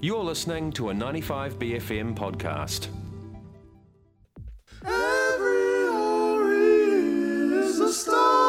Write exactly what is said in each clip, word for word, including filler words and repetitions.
You're listening to a ninety-five B F M podcast. Every ori is a star.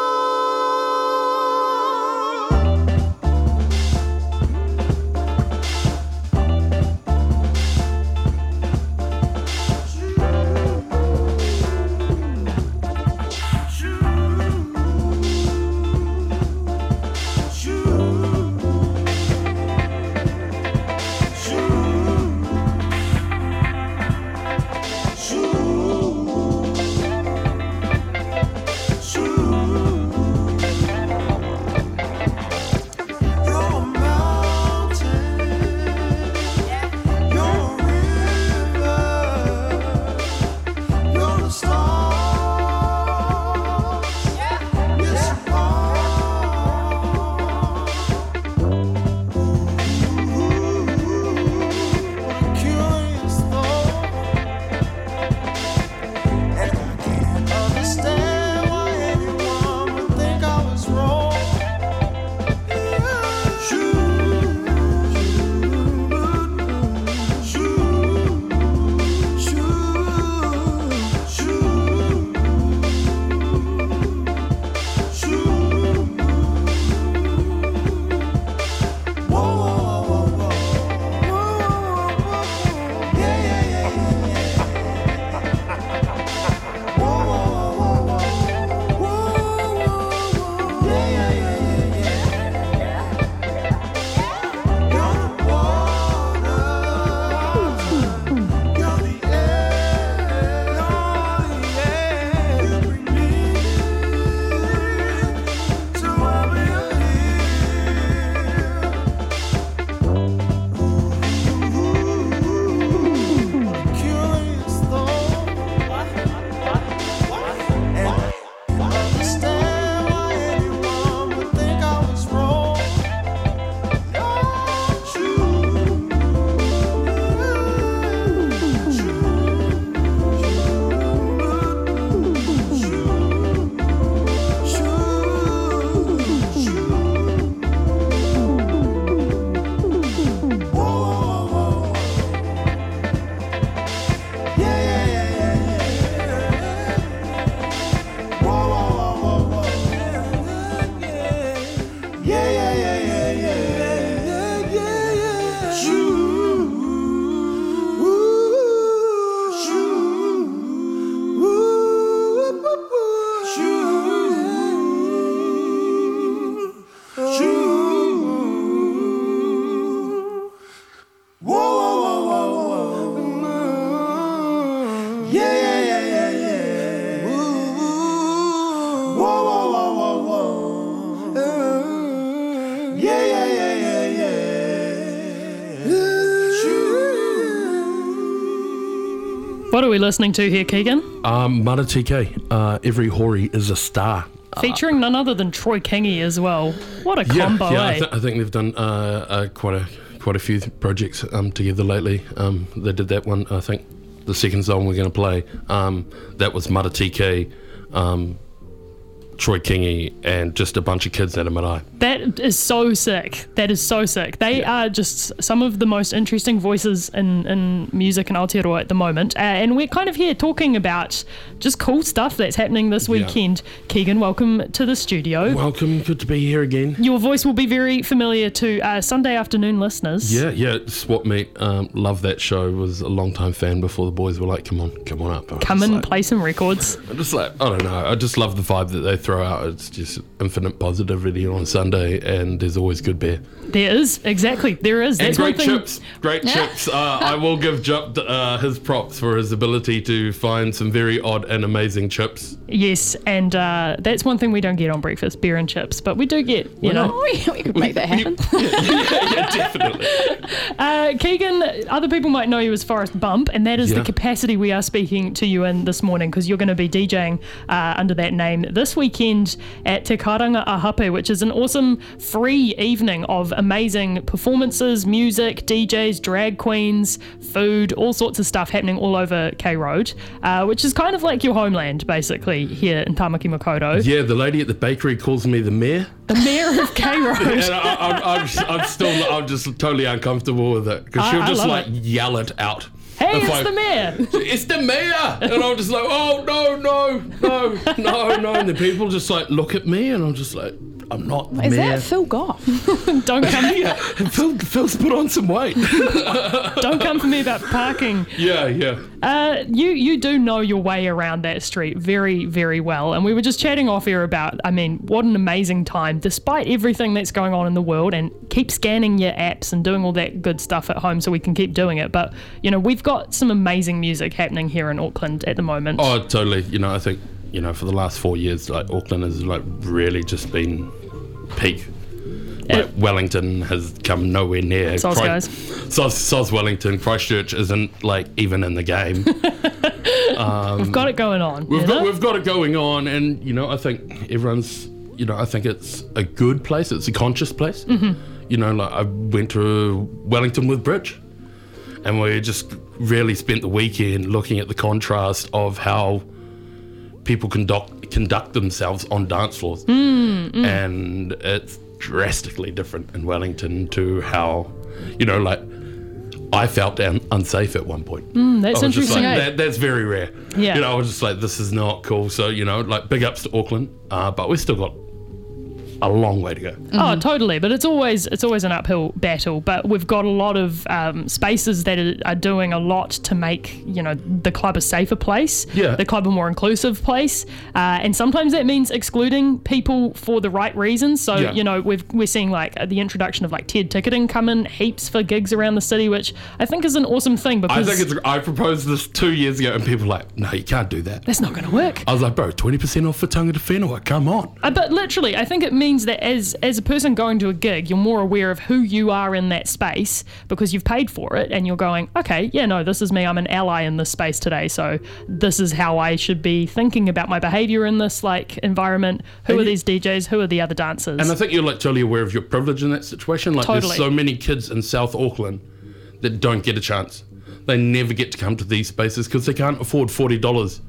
What are we listening to here, Keegan? Um, Mata T K, uh, Every Hori is a Star. Featuring none other than Troy Kingi as well. What a combo, yeah, yeah, eh? I, th- I think they've done uh, uh, quite a quite a few projects um, together lately. Um, they did that one, I think, the second song we're going to play. Um, that was Mata T K, um, Troy Kingi, and just a bunch of kids at a marae. That is so sick. That is so sick. They Yeah. are just some of the most interesting voices in, in music in Aotearoa at the moment. Uh, and we're kind of here talking about just cool stuff that's happening this weekend. Yeah. Keegan, welcome to the studio. Welcome. Good to be here again. Your voice will be very familiar to uh, Sunday afternoon listeners. Yeah, yeah. Swap Meet. Um, love that show. Was a long time fan before the boys were like, come on, come on up. Come and like, play some records. I'm just like, I don't know. I just love the vibe that they throw out. It's just infinite positivity on Sunday, and there's always good beer. There is, exactly. There is. And That's great one thing. chips. Great chips. Uh, I will give Jup uh, his props for his ability to find some very odd and amazing chips. Yes, and uh, that's one thing we don't get on breakfast, beer and chips, but we do get, you Well, know. no. we, we could make that happen. yeah, yeah, yeah, definitely. Uh, Keegan, other people might know you as Forrest Bump, and that is Yeah. the capacity we are speaking to you in this morning, because you're going to be DJing uh, under that name this weekend at Te Karanga Ahape, which is an awesome free evening of amazing performances, music, D Js, drag queens, food, all sorts of stuff happening all over K Road, uh, which is kind of like your homeland, basically, here in Tamaki Makaurau. Yeah, the lady at the bakery calls me the mayor. The mayor of K Road. And I, I, I'm, just, I'm still, I'm just totally uncomfortable with it because I- she'll I just love like it. yell it out. Hey, If it's I- the mayor. It's the mayor, and I'm just like, oh no, no, no, no, no, and the people just like look at me, and I'm just like, I'm not the Is mayor. that Phil Goff? Don't come, Yeah, Phil, Phil's put on some weight. don't come for me about parking. yeah, yeah. Uh, you you do know your way around that street very, very well. And we were just chatting off air about, I mean, what an amazing time, despite everything that's going on in the world, and keep scanning your apps and doing all that good stuff at home so we can keep doing it. But, you know, we've got some amazing music happening here in Auckland at the moment. Oh, totally. You know, I think, you know, for the last four years, like Auckland has like really just been peak. Like It- Wellington has come nowhere near. Soz Christ- guys. Soz, Soz Wellington, Christchurch isn't like even in the game. We've got it going on. We've you got know? we've got it going on, and you know, I think everyone's, you know, I think it's a good place. It's a conscious place. Mm-hmm. You know, like I went to Wellington with Bridge, and we just really spent the weekend looking at the contrast of how people conduct conduct themselves on dance floors, mm, mm. and it's drastically different in Wellington to how, you know, like I felt un- unsafe at one point. Mm, that's I was just interesting. like, eh? that, that's very rare. Yeah. You know, I was just like, this is not cool. So, you know, like big ups to Auckland, uh, but we've still got a long way to go. Oh, totally. But it's always it's always an uphill battle. But we've got a lot of um, spaces that are, are doing a lot to make, you know, the club a safer place. Yeah. The club a more inclusive place. Uh, and sometimes that means excluding people for the right reasons. So, Yeah. you know, we've, we're seeing like the introduction of like tiered ticketing come in heaps for gigs around the city, which I think is an awesome thing I because think it's, I proposed this two years ago and people were like, no, you can't do that. that's not going to work. I was like, bro, twenty percent off for Tangata Whenua, come on. Uh, but literally, I think it means that as as a person going to a gig, you're more aware of who you are in that space because you've paid for it, and you're going, okay, yeah, no, this is me. I'm an ally in this space today, so this is how I should be thinking about my behaviour in this like environment. Who And are you- these D Js? Who are the other dancers? And I think you're like totally aware of your privilege in that situation. Like Totally. there's so many kids in South Auckland that don't get a chance. They never get to come to these spaces because they can't afford forty dollars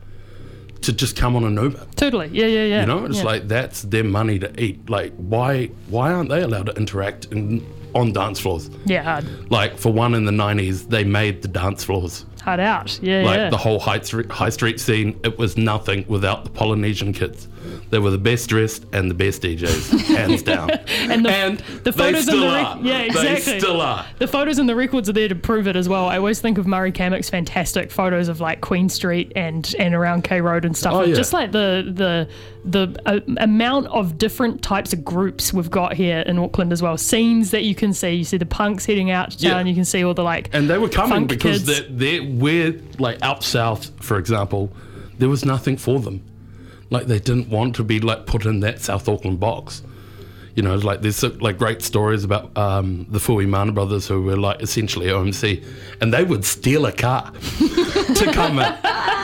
to just come on an Uber. totally, yeah, yeah, yeah. You know, it's yeah. like that's their money to eat. Like why why aren't they allowed to interact in, on dance floors? yeah, hard, Like for one, in the nineties, they made the dance floors. hard out, yeah, Like yeah. the whole high street, high street scene, it was nothing without the Polynesian kids. They were the best dressed and the best D Js, hands down. And the- the they photos and still the rec- are. yeah, exactly. They still are. The photos and the records are there to prove it as well. I always think of Murray Kamak's fantastic photos of like Queen Street and and around K Road and stuff. Oh, Of yeah. Just like the the the uh, amount of different types of groups we've got here in Auckland as well. Scenes that you can see. You see the punks heading out to town. Yeah. You can see all the like And they were coming funk because kids. they're, they're, we're like out south, for example, there was nothing for them. Like they didn't want to be like put in that South Auckland box. You know, it's like there's so, like great stories about um, the Fui Mana brothers who were like essentially O M C, and they would steal a car to come in,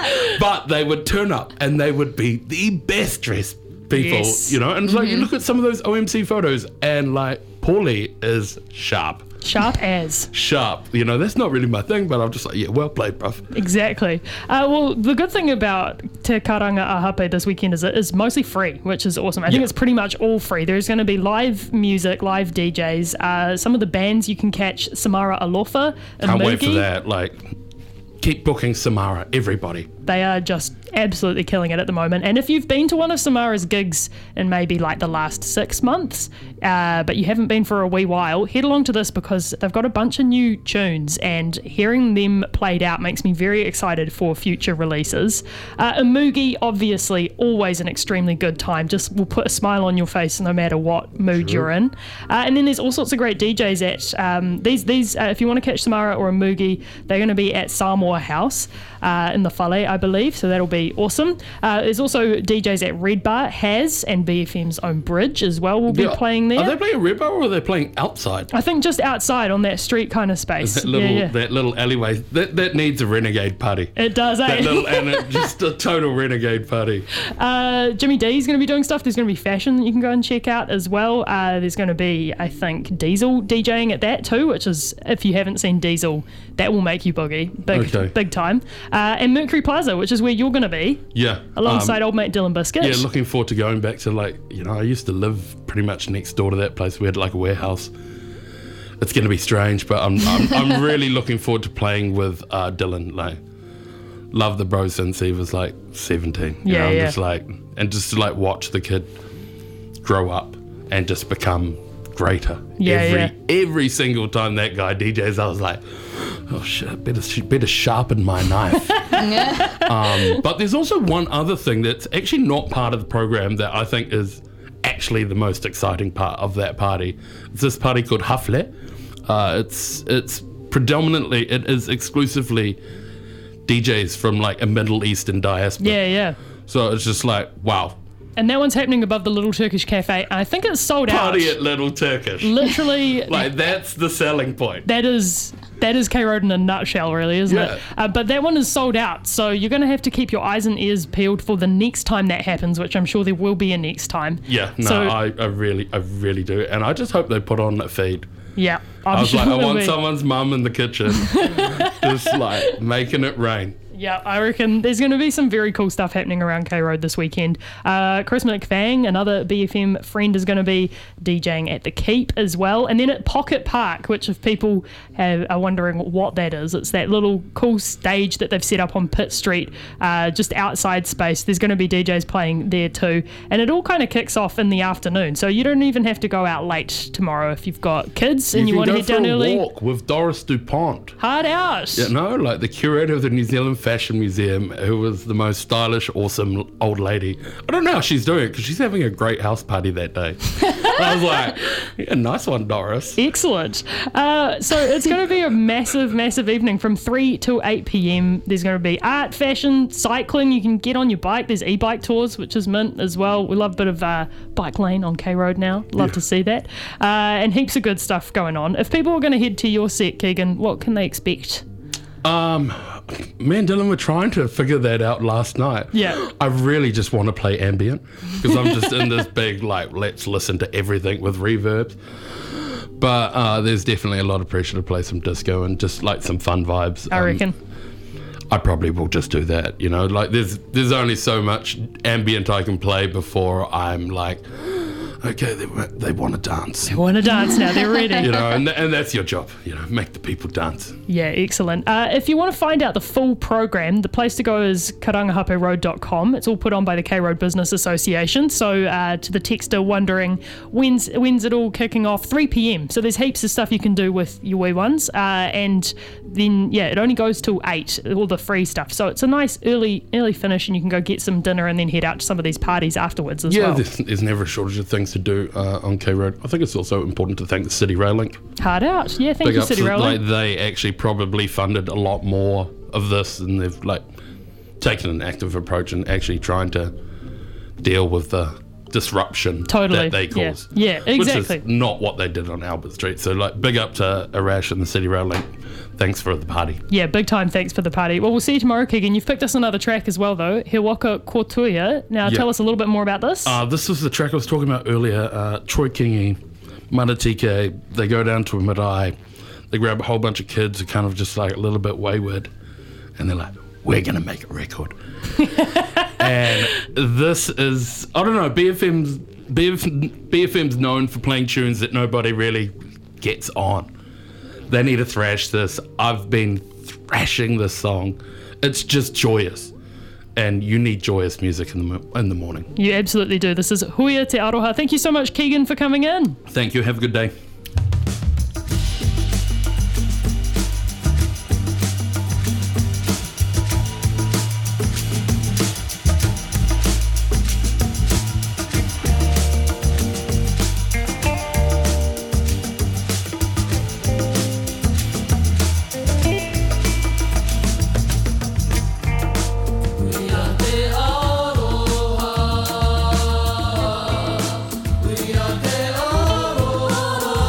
but they would turn up and they would be the best dressed people. Yes. You know, and it's like you look at some of those O M C photos and like Paulie is sharp. Sharp as. Sharp, you know, that's not really my thing, but I'm just like, yeah, well played, bruv. Exactly. Uh, well, the good thing about Te Karanga Ahape this weekend is it is mostly free, which is awesome. I think Yeah. it's pretty much all free. There's going to be live music, live D Js. Uh, some of the bands you can catch: Samara Alofa, Can't wait for Moogie. that. Like, keep booking Samara, everybody. They are just absolutely killing it at the moment. And if you've been to one of Samara's gigs in maybe like the last six months, uh, but you haven't been for a wee while, head along to this because they've got a bunch of new tunes, and hearing them played out makes me very excited for future releases. Uh, Imugi, obviously, always an extremely good time. Just will put a smile on your face no matter what mood you're in. Uh, and then there's all sorts of great D Js at um, these. These, uh, if you want to catch Samara or Imugi, they're going to be at Samoa House uh, in the Whale, I believe. So that'll be awesome. Uh, there's also D Js at Red Bar, Has, and B F M's own Bridge as well will be Yeah. playing there. Are they playing Red Bar or are they playing outside? I think just outside on that street kind of space. That little, yeah, yeah. that little alleyway. That that needs a renegade party. It does, eh? That little, and it, just a total renegade party. Uh, Jimmy D's going to be doing stuff. There's going to be fashion that you can go and check out as well. Uh, there's going to be, I think, Diesel DJing at that too, which is, if you haven't seen Diesel, that will make you boogie big, Okay. big time. Uh, and Mercury Plaza Plaza, which is where you're going to be, Yeah. alongside um, old mate Dylan Biscuit. Yeah, looking forward to going back to, like, you know, I used to live pretty much next door to that place. We had like a warehouse. It's going to be strange, but I'm I'm, I'm really looking forward to playing with uh, Dylan. Like, love the bro since he was like seventeen. You Yeah, know, I'm yeah. just like, and just to like watch the kid grow up and just become greater. Yeah, every yeah. every single time that guy D Js, I was like, oh shit, better better sharpen my knife. um, but there's also one other thing that's actually not part of the program that I think is actually the most exciting part of that party. It's this party called Hafle. Uh, it's it's predominantly, it is exclusively D Js from like a Middle Eastern diaspora. Yeah, yeah. So it's just like, wow. And that one's happening above the Little Turkish Cafe. I think it's sold Party out. at Little Turkish. Literally, Like, that's the selling point. that is that is K Road in a nutshell, really, isn't Yeah. it? Uh, but that one is sold out, so you're going to have to keep your eyes and ears peeled for the next time that happens, which I'm sure there will be a next time. Yeah, no, So- I, I really, I really do. And I just hope they put on a feed. Yeah, I'm I was sure like, I there'll want be. someone's mum in the kitchen, just like making it rain. Yeah, I reckon there's going to be some very cool stuff happening around K Road this weekend. Uh, Chris McFang, another B F M friend, is going to be DJing at the Keep as well. And then at Pocket Park, which if people have, are wondering what that is, it's that little cool stage that they've set up on Pitt Street, uh, just outside space. There's going to be D Js playing there too. And it all kind of kicks off in the afternoon. So you don't even have to go out late tomorrow if you've got kids and you, can want to go head for down a early. walk with Doris DuPont. Hard out. You know, like the curator of the New Zealand Fashion Museum, who was the most stylish, awesome old lady. I don't know how she's doing it because she's having a great house party that day. I was like, yeah, nice one, Doris. Excellent. Uh, so it's going to be a massive, massive evening from three to eight p.m. There's going to be art, fashion, cycling. You can get on your bike. There's e-bike tours, which is mint as well. We love a bit of uh, bike lane on K Road now. Love Yeah. to see that. Uh, and heaps of good stuff going on. If people are going to head to your set, Keegan, what can they expect? Um, me and Dylan were trying to figure that out last night. Yeah. I really just want to play ambient because I'm just in this big, like, let's listen to everything with reverbs. But uh, there's definitely a lot of pressure to play some disco and just like some fun vibes. I Um, reckon. I probably will just do that, you know, like there's there's only so much ambient I can play before I'm like, okay, they, wa- they want to dance, I want to dance now. They're ready. you know, and, and that's your job, you know, make the people dance. Yeah, excellent. Uh, if you want to find out the full program, the place to go is karangahape road dot com. It's all put on by the K Road Business Association. So uh, to the texter wondering, when's when's it all kicking off? three p.m. So there's heaps of stuff you can do with your wee ones. Uh, and then, yeah, it only goes till eight, all the free stuff. So it's a nice early early finish and you can go get some dinner and then head out to some of these parties afterwards as Yeah, well. there's, there's never a shortage of things to do uh, on K Road. I think it's also important to thank the City Rail Link. Hard out. Yeah, thank Big you, ups City to- Rail. like they actually probably funded a lot more of this and they've like taken an active approach and actually trying to deal with the disruption Totally. that they Yeah. cause. Yeah, exactly. Which is not what they did on Albert Street. So like big up to Arash and the City Rail Link. Thanks for the party. Yeah, big time thanks for the party. Well, we'll see you tomorrow, Keegan. You've picked us another track as well, though. He Waka Kotuia. Now, Yeah. tell us a little bit more about this. Uh, this was the track I was talking about earlier. Uh, Troy Kingi, Maratike, they go down to a marae. They grab a whole bunch of kids who are kind of just like a little bit wayward. And they're like, we're going to make a record. And this is, I don't know, B F M's, B F, B F M's known for playing tunes that nobody really gets on. They need to thrash this. I've been thrashing this song. It's just joyous. And you need joyous music in the mo- in the morning. You absolutely do. This is Huia Te Aroha. Thank you so much, Keegan, for coming in. Thank you. Have a good day. We are the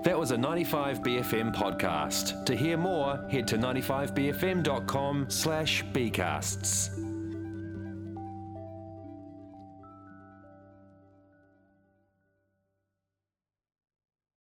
That was a ninety-five B F M podcast. To hear more, head to ninety-five b f m dot com slash bcasts.